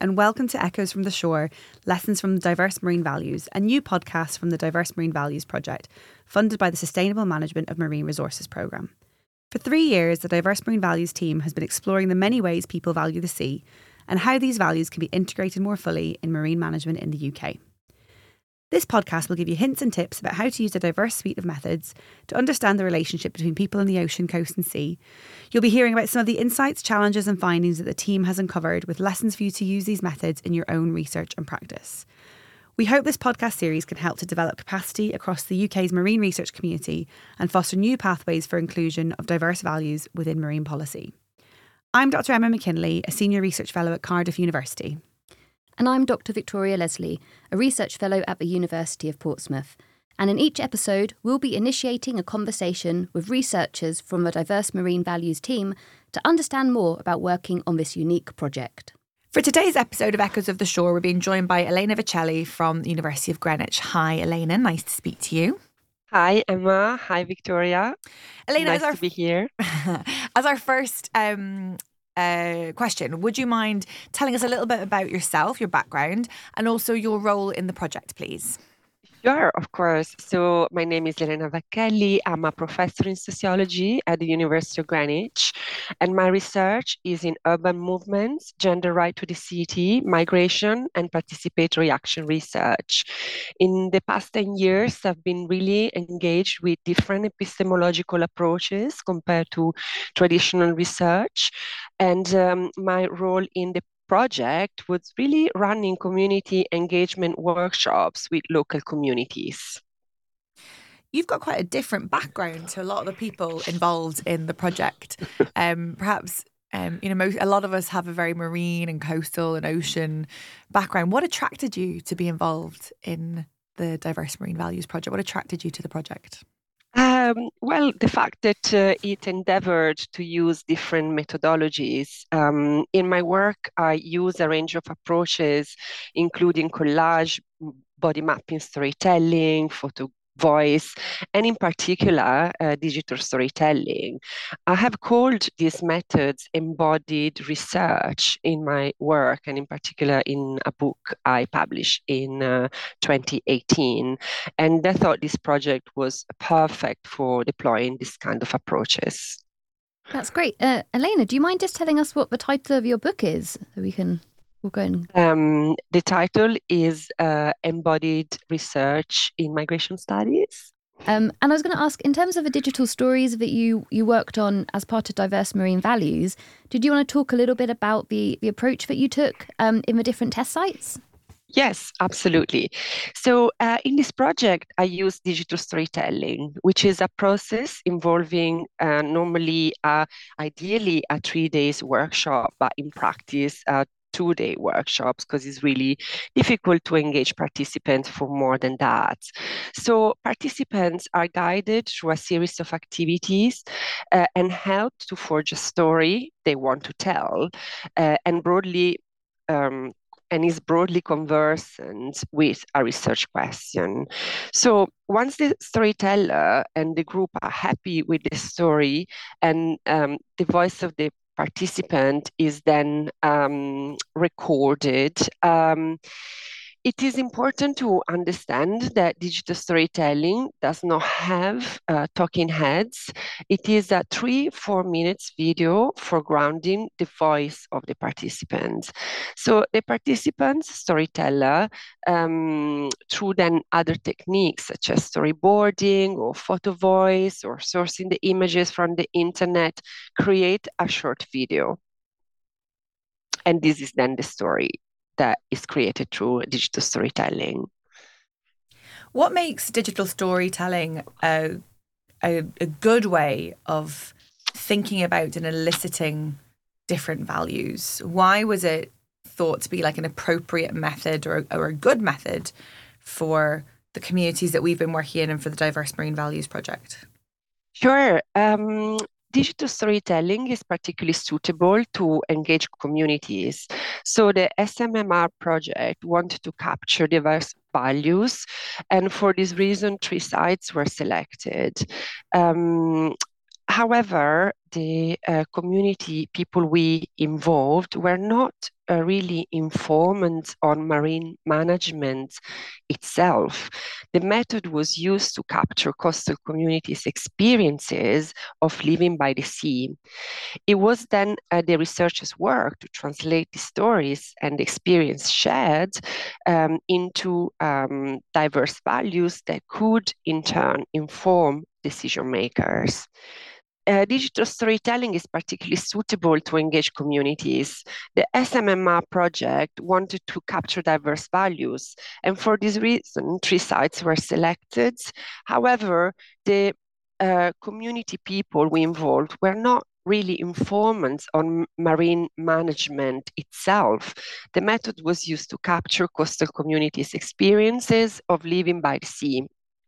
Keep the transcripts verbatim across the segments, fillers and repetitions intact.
and welcome to Echoes from the Shore, Lessons from Diverse Marine Values, a new podcast from the Diverse Marine Values Project, funded by the Sustainable Management of Marine Resources programme. For three years, the Diverse Marine Values team has been exploring the many ways people value the sea and how these values can be integrated more fully in marine management in the U K. This podcast will give you hints and tips about how to use a diverse suite of methods to understand the relationship between people in the ocean, coast and sea. You'll be hearing about some of the insights, challenges and findings that the team has uncovered, with lessons for you to use these methods in your own research and practice. We hope this podcast series can help to develop capacity across the U K's marine research community and foster new pathways for inclusion of diverse values within marine policy. I'm Doctor Emma McKinley, a Senior Research Fellow at Cardiff University. And I'm Doctor Victoria Leslie, a Research Fellow at the University of Portsmouth. And in each episode, we'll be initiating a conversation with researchers from the Diverse Marine Values team to understand more about working on this unique project. For today's episode of Echoes of the Shore, we're being joined by Elena Vicelli from the University of Greenwich. Hi, Elena. Nice to speak to you. Hi, Emma. Hi, Victoria. Elena, nice as our, to be here. As our first um, uh, question, would you mind telling us a little bit about yourself, your background, and also your role in the project, please? Sure, of course. So my name is Elena Vicelli. I'm a professor in sociology at the University of Greenwich, and my research is in urban movements, gender right to the city, migration, and participatory action research. In the past ten years, I've been really engaged with different epistemological approaches compared to traditional research, and um, my role in the project was really running community engagement workshops with local communities. You've got quite a different background to a lot of the people involved in the project. Um, perhaps, um, you know, most, a lot of us have a very marine and coastal and ocean background. What attracted you to be involved in the Diverse Marine Values Project? What attracted you to the project? Um, well, the fact that uh, it endeavored to use different methodologies. Um, in my work, I use a range of approaches, including collage, body mapping storytelling, photo voice, and in particular, uh, digital storytelling. I have called these methods embodied research in my work, and in particular in a book I published in uh, twenty eighteen. And I thought this project was perfect for deploying this kind of approaches. That's great. Uh, Elena, do you mind just telling us what the title of your book is so we can... We'll go and... Um, the title is uh, Embodied Research in Migration Studies. Um, and I was going to ask, in terms of the digital stories that you, you worked on as part of Diverse Marine Values, did you want to talk a little bit about the, the approach that you took um, in the different test sites? Yes, absolutely. So uh, in this project, I use digital storytelling, which is a process involving uh, normally, uh, ideally, a three days workshop, but in practice, uh, two-day workshops, because it's really difficult to engage participants for more than that. So participants are guided through a series of activities uh, and helped to forge a story they want to tell, uh, and broadly um, and is broadly conversant with a research question. So once the storyteller and the group are happy with the story, and um, the voice of the participant is then um, recorded. Um, it is important to understand that digital storytelling does not have uh, talking heads. It is a three, four minutes video for grounding the voice of the participants. So the participants, storyteller, um, through then other techniques such as storyboarding or photo voice or sourcing the images from the internet, create a short video. And this is then the story that is created through digital storytelling. What makes digital storytelling a, a, a good way of thinking about and eliciting different values? Why was it thought to be like an appropriate method or, or a good method for the communities that we've been working in and for the Diverse Marine Values Project? Sure. Um, digital storytelling is particularly suitable to engage communities. So the S M M R project wanted to capture diverse values, and for this reason, three sites were selected. Um, however, the uh, community people we involved were not uh, really informed on marine management itself. The method was used to capture coastal communities' experiences of living by the sea. It was then uh, the researchers' work to translate the stories and the experience shared um, into um, diverse values that could in turn inform decision makers. Uh, digital storytelling is particularly suitable to engage communities. The S M M R project wanted to capture diverse values, and for this reason, three sites were selected. However, the uh, community people we involved were not really informants on marine management itself. The method was used to capture coastal communities' experiences of living by the sea.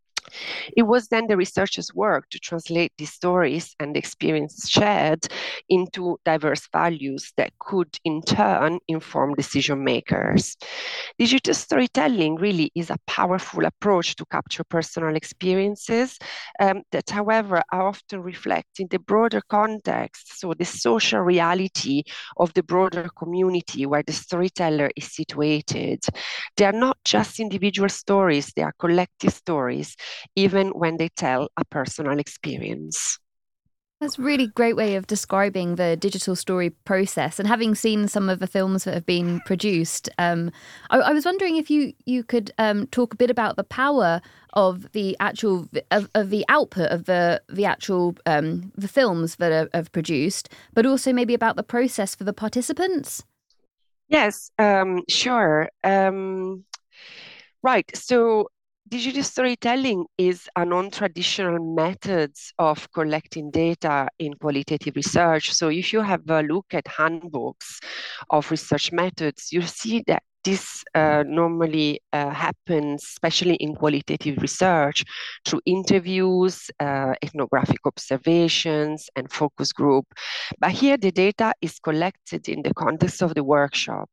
It was then the researchers' work to translate these stories and experiences shared into diverse values that could in turn inform decision makers. Digital storytelling really is a powerful approach to capture personal experiences um, that, however, are often reflecting the broader context, so the social reality of the broader community where the storyteller is situated. They are not just individual stories, they are collective stories, even when they tell a personal experience. That's a really great way of describing the digital story process. And having seen some of the films that have been produced, um, I, I was wondering if you you could um, talk a bit about the power of the actual of, of the output of the the actual um, the films that are, are produced, but also maybe about the process for the participants. Yes, um, sure. Um, right. So digital storytelling is a non-traditional method of collecting data in qualitative research. So if you have a look at handbooks of research methods, you see that this uh, normally uh, happens, especially in qualitative research, through interviews, uh, ethnographic observations, and focus group. But here the data is collected in the context of the workshop.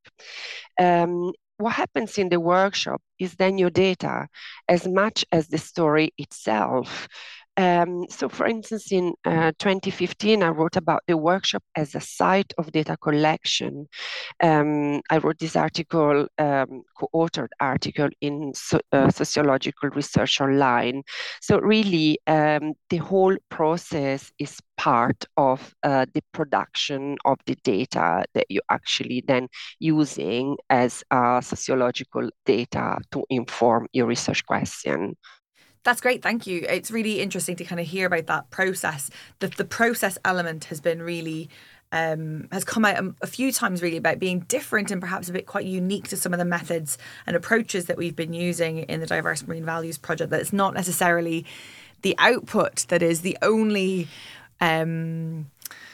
Um, what happens in the workshop is then your data as much as the story itself. Um, so, for instance, in uh, twenty fifteen, I wrote about the workshop as a site of data collection. Um, I wrote this article, um, co-authored article in so, uh, Sociological Research Online. So really, um, the whole process is part of uh, the production of the data that you're actually then using as uh, sociological data to inform your research question. That's great. Thank you. It's really interesting to kind of hear about that process. The, the process element has been really, um, has come out a, a few times really about being different and perhaps a bit quite unique to some of the methods and approaches that we've been using in the Diverse Marine Values project. That it's not necessarily the output that is the only um,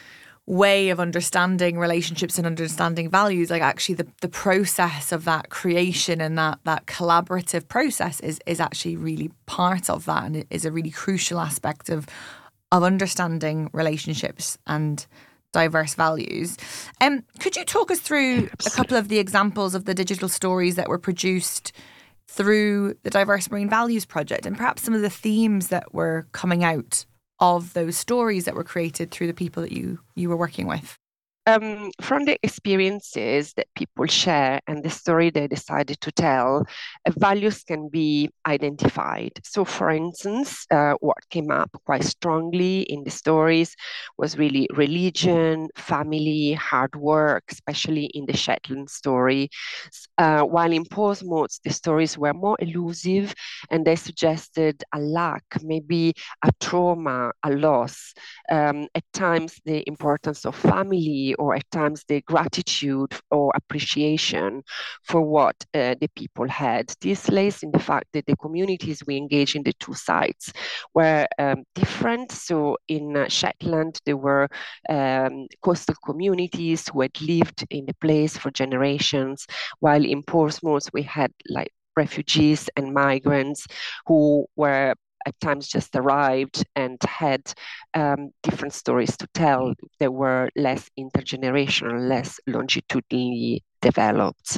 way of understanding relationships and understanding values. Like actually the, the process of that creation and that that collaborative process is is actually really part of that, and it is a really crucial aspect of of understanding relationships and diverse values. Um, could you talk us through a couple of the examples of the digital stories that were produced through the Diverse Marine Values project, and perhaps some of the themes that were coming out of those stories that were created through the people that you you were working with? Um, from the experiences that people share and the story they decided to tell, uh, values can be identified. So, for instance, uh, what came up quite strongly in the stories was really religion, family, hard work, especially in the Shetland story. Uh, while in Portsmouth, the stories were more elusive and they suggested a lack, maybe a trauma, a loss. Um, at times, the importance of family, or at times the gratitude or appreciation for what uh, the people had. This lays in the fact that the communities we engage in the two sites were um, different. So in uh, Shetland, there were um, coastal communities who had lived in the place for generations, while in Portsmouth, we had like refugees and migrants who were at times just arrived and had um, different stories to tell. They were less intergenerational, less longitudinally developed.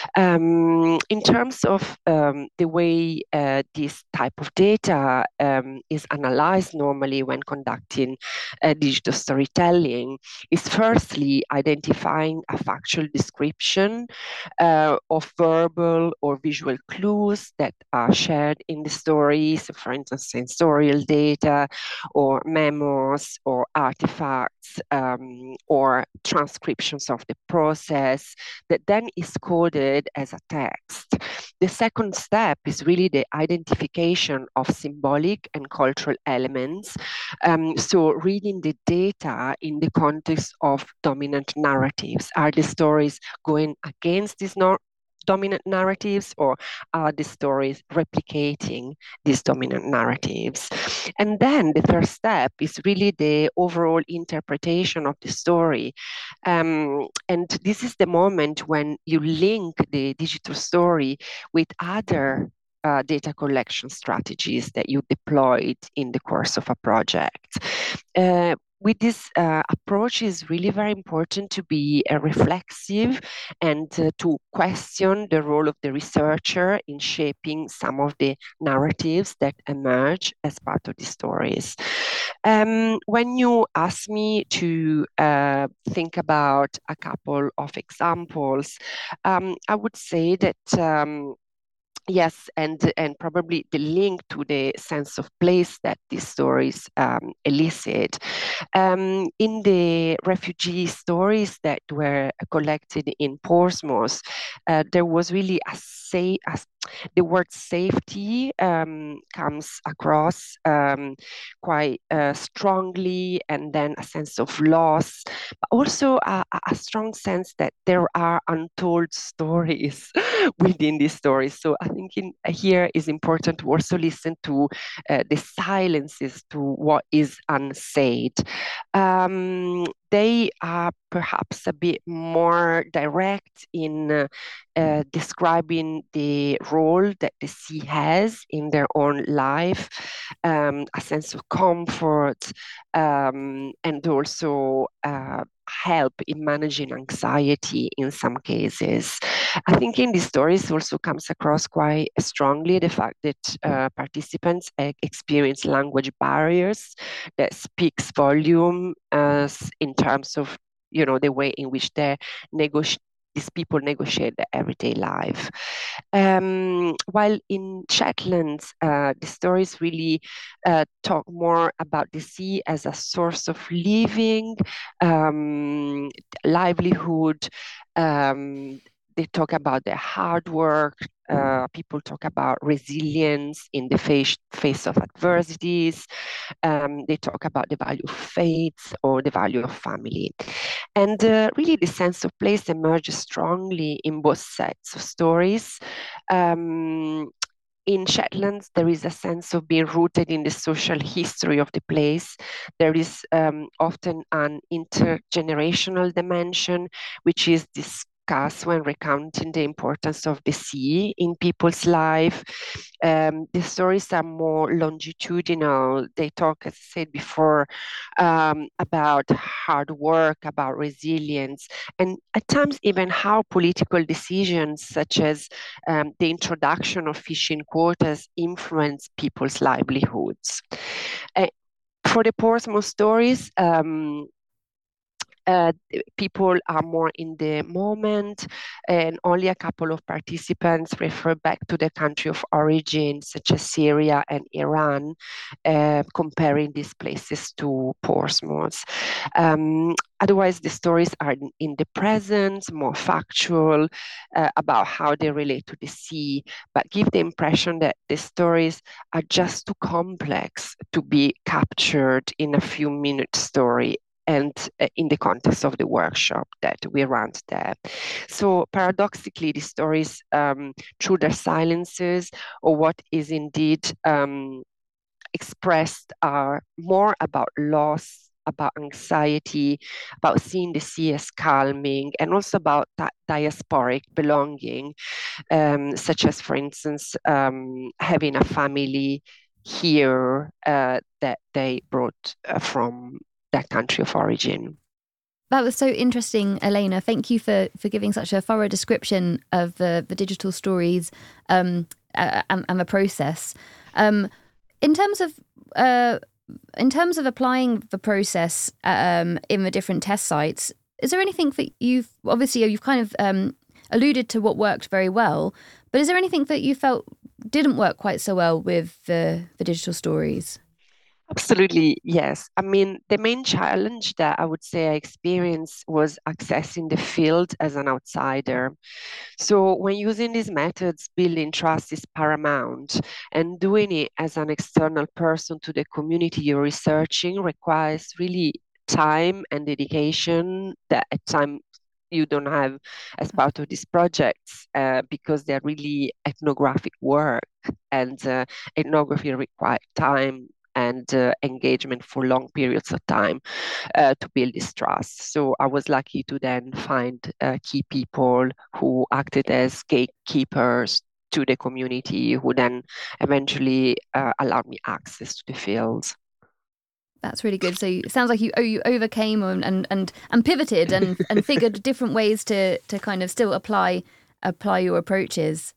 Um, in terms of um, the way uh, this type of data um, is analyzed normally when conducting uh, digital storytelling, is firstly identifying a factual description uh, of verbal or visual clues that are shared in the story. So, for instance, sensorial data or memos or artifacts um, or transcriptions of the process that then is coded as a text. The second step is really the identification of symbolic and cultural elements. Um, so reading the data in the context of dominant narratives. Are the stories going against these nor- dominant narratives, or are the stories replicating these dominant narratives? And then the third step is really the overall interpretation of the story. Um, and this is the moment when you link the digital story with other uh, data collection strategies that you deployed in the course of a project. Uh, with this uh, approach, is really very important to be uh, reflexive and uh, to question the role of the researcher in shaping some of the narratives that emerge as part of the stories. Um, when you ask me to uh, think about a couple of examples, um, I would say that um, yes, and and probably the link to the sense of place that these stories um, elicit. Um, in the refugee stories that were collected in Portsmouth, uh, there was really a say, a, the word safety um, comes across um, quite uh, strongly, and then a sense of loss, but also a, a strong sense that there are untold stories within these stories. So I think in, here is important to also listen to uh, the silences, to what is unsaid. Um, they are perhaps a bit more direct in uh, uh, describing the role that the sea has in their own life, um, a sense of comfort, um, and also uh, help in managing anxiety in some cases. I think in these stories also comes across quite strongly the fact that uh, participants uh, experience language barriers that speaks volume as in terms of, you know, the way in which they negotiate these people negotiate their everyday life. Um, while in Shetland, uh, the stories really uh, talk more about the sea as a source of living, um, livelihood. Um, they talk about their hard work. Uh, people talk about resilience in the face, face of adversities. Um, they talk about the value of faith or the value of family. And uh, really, the sense of place emerges strongly in both sets of stories. Um, in Shetlands, there is a sense of being rooted in the social history of the place. There is um, often an intergenerational dimension, which is discussed when recounting the importance of the sea in people's life. Um, the stories are more longitudinal. They talk, as I said before, um, about hard work, about resilience, and at times even how political decisions, such as um, the introduction of fishing quotas, influence people's livelihoods. Uh, for the Portsmouth stories, um, uh, people are more in the moment, and only a couple of participants refer back to the country of origin, such as Syria and Iran, uh, comparing these places to Portsmouth. Um, otherwise, the stories are in, in the present, more factual uh, about how they relate to the sea, but give the impression that the stories are just too complex to be captured in a few minute story and uh, in the context of the workshop that we ran there. So paradoxically, the stories, um, through their silences or what is indeed um, expressed, are more about loss, about anxiety, about seeing the sea as calming, and also about that diasporic belonging, um, such as, for instance, um, having a family here uh, that they brought uh, from that country of origin. That was so interesting, Elena. Thank you for, for giving such a thorough description of the, the digital stories um, uh, and, and the process. Um, in terms of uh, in terms of applying the process um, in the different test sites, is there anything that you've obviously you've kind of um, alluded to what worked very well, but is there anything that you felt didn't work quite so well with the, the digital stories? Absolutely, yes. I mean, the main challenge that I would say I experienced was accessing the field as an outsider. So when using these methods, building trust is paramount, and doing it as an external person to the community you're researching requires really time and dedication that at times you don't have as part of these projects uh, because they're really ethnographic work, and uh, ethnography requires time and uh, engagement for long periods of time uh, to build this trust. So I was lucky to then find uh, key people who acted as gatekeepers to the community, who then eventually uh, allowed me access to the fields. That's really good. So it sounds like you you overcame and and and, and pivoted and, and figured different ways to to kind of still apply apply your approaches.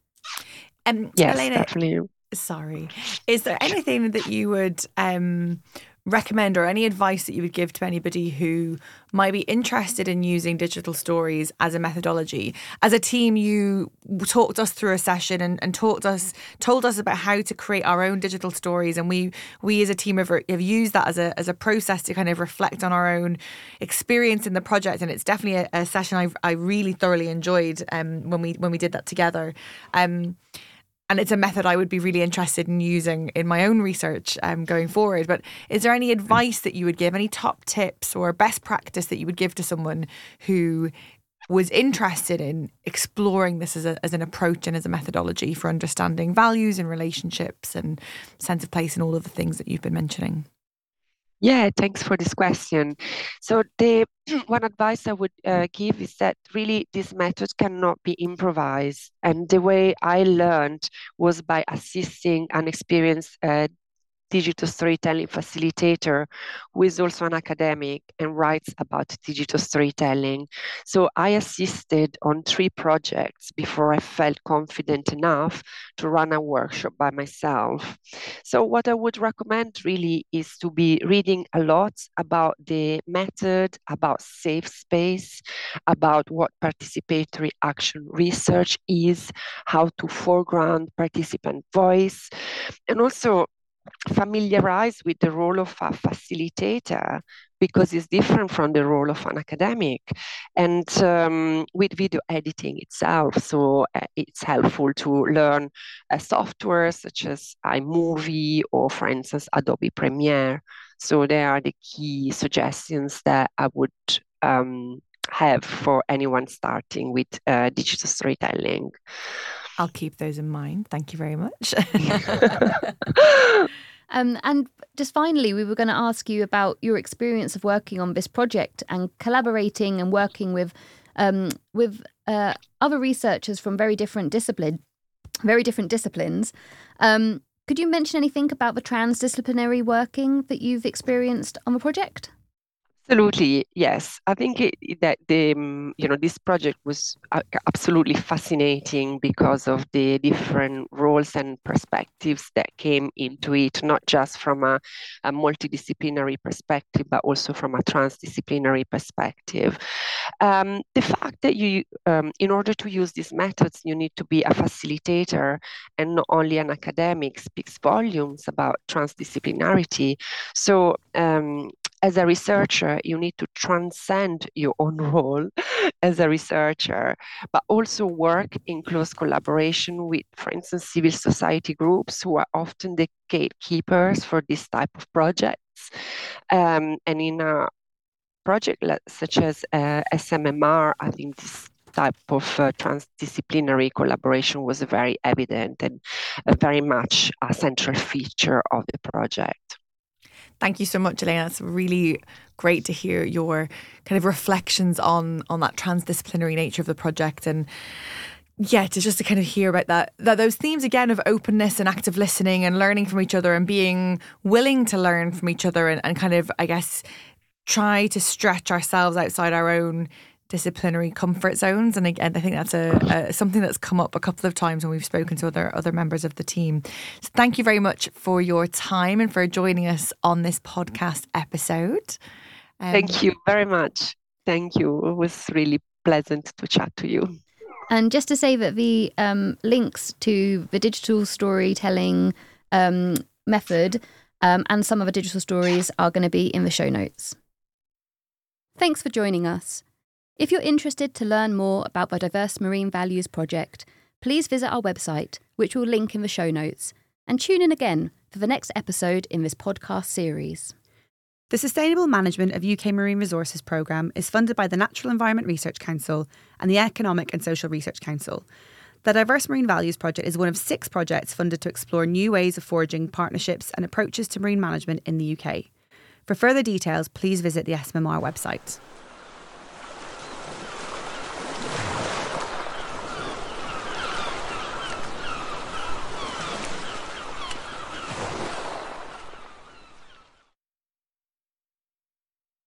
Um, yes, Elena, definitely. Sorry. Is there anything that you would um, recommend or any advice that you would give to anybody who might be interested in using digital stories as a methodology? As a team, you talked us through a session and, and talked us, told us about how to create our own digital stories. And we we as a team have, have used that as a as a process to kind of reflect on our own experience in the project. And it's definitely a, a session I I really thoroughly enjoyed um, when we when we did that together. Um, And it's a method I would be really interested in using in my own research um, going forward. But is there any advice that you would give, any top tips or best practice that you would give to someone who was interested in exploring this as, a, as an approach and as a methodology for understanding values and relationships and sense of place and all of the things that you've been mentioning? Yeah, thanks for this question. So the one advice I would uh, give is that really these methods cannot be improvised. And the way I learned was by assisting an experienced uh, digital storytelling facilitator who is also an academic and writes about digital storytelling. So I assisted on three projects before I felt confident enough to run a workshop by myself. So what I would recommend really is to be reading a lot about the method, about safe space, about what participatory action research is, how to foreground participant voice, and also familiarize with the role of a facilitator because it's different from the role of an academic, and um, with video editing itself. So uh, it's helpful to learn uh, software such as iMovie or, for instance, Adobe Premiere. So they are the key suggestions that I would um, have for anyone starting with uh, digital storytelling. I'll keep those in mind. Thank you very much. um, and just finally, we were going to ask you about your experience of working on this project and collaborating and working with um, with uh, other researchers from very different discipline, very different disciplines. Um, could you mention anything about the transdisciplinary working that you've experienced on the project? Absolutely, yes. I think it, that the um, you know this project was uh, absolutely fascinating because of the different roles and perspectives that came into it, not just from a, a multidisciplinary perspective, but also from a transdisciplinary perspective. Um, the fact that you, um, in order to use these methods, you need to be a facilitator and not only an academic speaks volumes about transdisciplinarity. So. Um, As a researcher, you need to transcend your own role as a researcher, but also work in close collaboration with, for instance, civil society groups who are often the gatekeepers for this type of projects. Um, and in a project such as uh, S M M R, I think this type of uh, transdisciplinary collaboration was very evident and uh, very much a central feature of the project. Thank you so much, Elena. It's really great to hear your kind of reflections on on that transdisciplinary nature of the project, and yeah, to just to kind of hear about that, that those themes again of openness and active listening and learning from each other and being willing to learn from each other and, and kind of, I guess, try to stretch ourselves outside our own disciplinary comfort zones. And again, I think that's a, a something that's come up a couple of times when we've spoken to other other members of the team. So thank you very much for your time and for joining us on this podcast episode. Um, Thank you very much. Thank you. It was really pleasant to chat to you. And just to say that the um, links to the digital storytelling um, method um, and some of the digital stories are going to be in the show notes. Thanks for joining us. If you're interested to learn more about the Diverse Marine Values Project, please visit our website, which we'll link in the show notes, and tune in again for the next episode in this podcast series. The Sustainable Management of U K Marine Resources programme is funded by the Natural Environment Research Council and the Economic and Social Research Council. The Diverse Marine Values Project is one of six projects funded to explore new ways of forging partnerships and approaches to marine management in the U K. For further details, please visit the S M M R website.